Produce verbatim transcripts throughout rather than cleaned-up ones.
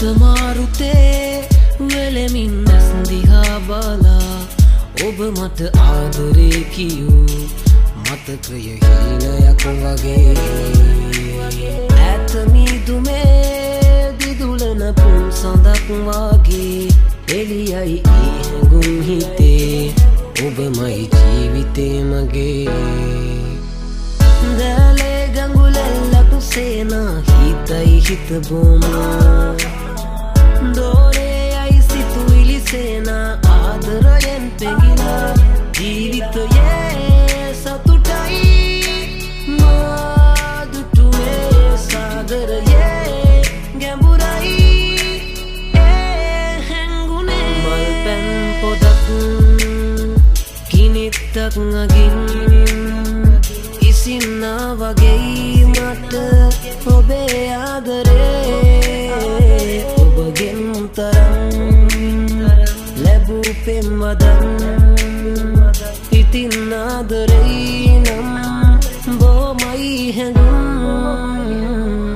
මාරුතේ වෙලෙමින් ඇස් දිහා බලා ඔබ මට ආදරේ කියූ මතකය හීනයක් වගේ ඈත මීදුමේ දිදුලන පුන් සඳක් වගේ එළියයි ඒ හැඟුම් හිතේ ඔබමයි ජීවිතේ මගේ දැලේ ගඟුලෙල්ලක් සේනා හිතයි හිත බොම දෝරේයි සිතුවිලි සේනා ආදරයෙන් පෙඟිලා ජීවිතයේ සතුටයි මාදුටුවේ සාගරයේ ගැඹුරයි ඒ හැඟුනේ මල් පැන් පොදක් කිනිත්තක් අගින් ඉසින්නා වගේ මට ඔබේ ආදරේ ඔබගෙන් තරම් ලැබූ පෙම්වදන් ඉතින් ආදරේ නම් බොමයි හැඟුම්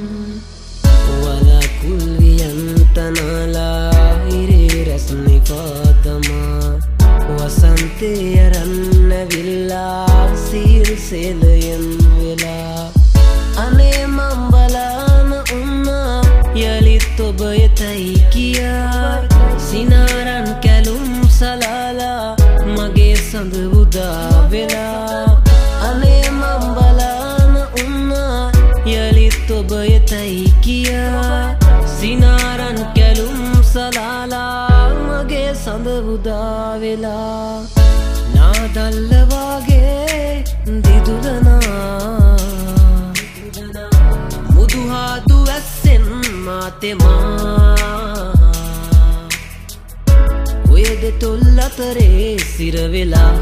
වලකුල් වියන්තනලා ඉරේ රැස්නි පාතමා වසන්තේ අරන් ඇවිල්ලා සීල් සෙලයෙන් වෙලා අනේ මම් බලාන උන්නා යලිත් ඔබ එතයි කියා සිනාරන් කැලුම් සලාලා මගේ සඳ උදා වෙලා අනේ මම් බලාන උන්නා යලිත් ඔබ එතයි කියා සිනාරන් කැලුම් සලාලා මගේ සඳ උදා වෙලා නාදල්ල වගේ දිදුලනා මුදුහාදු ඇස්සෙන් මාතෙමා ඔය දෙතොල් අතරේ සිරවෙලා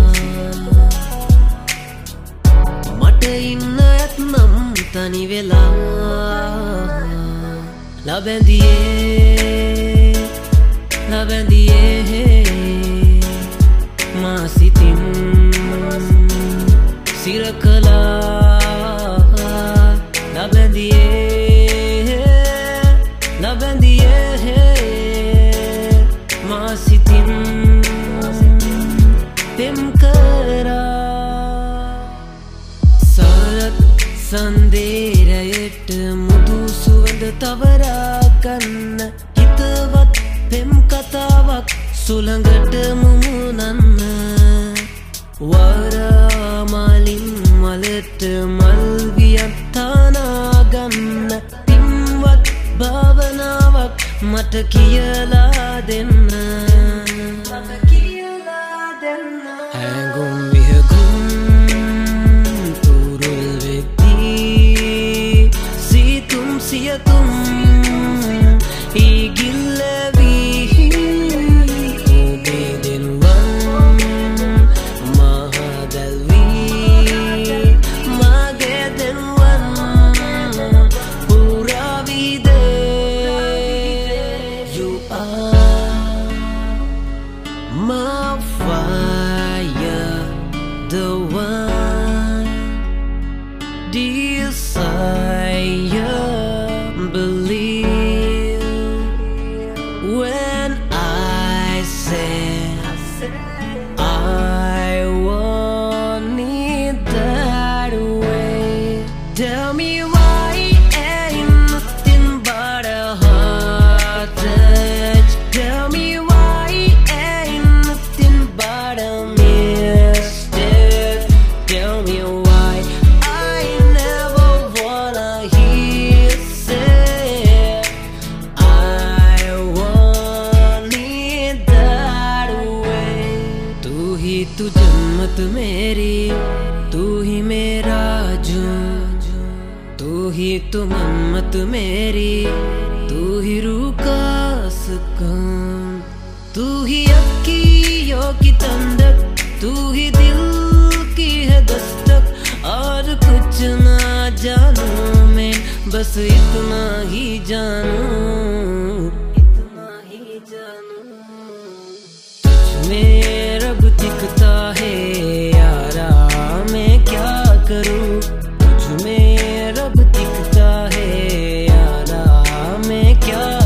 මට ඉන්න ඇත්නම් තනි වෙලා ලබැඳියේ ලබැඳියේ මා සිතින් සිර කළා ලබැඳියේ ලබැඳියේ මා සිතින් පෙම් කරා සරත් සන්දේරයට මුදු සුවඳ තවරා ගන්න හිතවත් පෙම් කතාවක් සුළඟට මුමුණන්න වරාමලින් මලට මල් වියත්තානා ගන්න පින්වත් භාවනාවක් මට කියලා දෙන්න හැඟුම් විහගුම් තුරුල් වෙද්දී සීතුම් සියතුම් ඉගිල්ලවී ඔබේ දෙනුවන් මහදැල්වී මගේ දෙනුවන් පුරාවිදේ You are my fire, the one desire, believe when I say I want it that way. Tell me why ain't nothing but a heart touch. Tell me why ain't nothing but a mistake. Tell me why I never wanna hear say I want it that way. तू ही तू जन्नत मेरी, तू ही मेरा जूं, तू ही तू मन्नत मेरी, तू ही रूह का सुकून, तू ही अखियों की ठंडक, तू ही दिल की है दस्तक और कुछ ना जानूं मैं बस इतना ही जानूं इतना ही जानूं तुझ में रब दिखता है यारा मैं क्या करूं तुझ में रब दिखता है यारा मैं क्या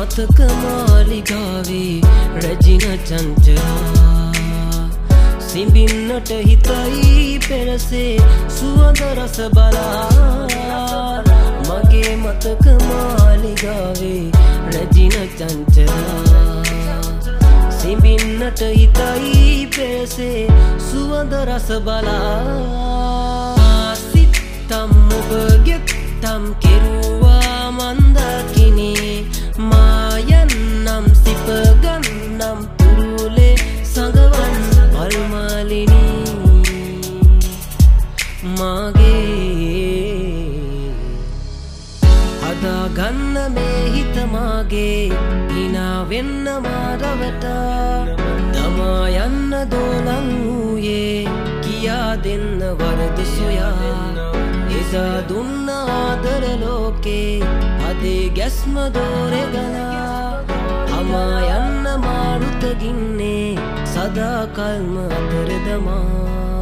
මතක මාලිගාවේ රැජින චංචලා සිඹින්නට හිතයි පෙරසේ සුවඳ රස බලා මගේ මතක මාලිගාවේ රැජින චංචලා සිඹින්නට හිතයි පෙරසේ සුවඳ රස බලා සිත්තම් ඔබගේ තම් කෙරුවා මන්දකිනේ මායන්නම් සිපගන්නම් තුරුලේ සඟවන් අල්මාලිනී මාගේ හදාගන්න මේ හිත මාගේ හිනා වෙන්න මාරවටා තමා යන්න දෝලන් වූයේ කියා දෙන්න වරද සොයා එදා දුන්න ආදර ලෝකේ අදේ ගැස්ම දෝරෙගලා අමා යන්න මාරුත ගින්නේ සදා කල්ම අතර දමා